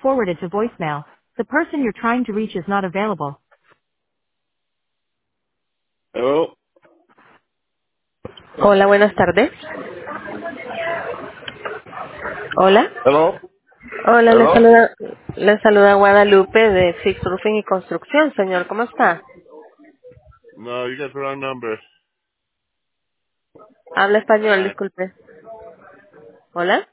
forwarded to voicemail. The person you're trying to reach is not available. Hello. Hola, buenas tardes. Hola. Hello. Hola, Hello. le saluda Guadalupe de Fix Roofing y Construcción, señor. ¿Cómo está? No, you got the wrong number. Habla español, Hi. disculpe. Hola.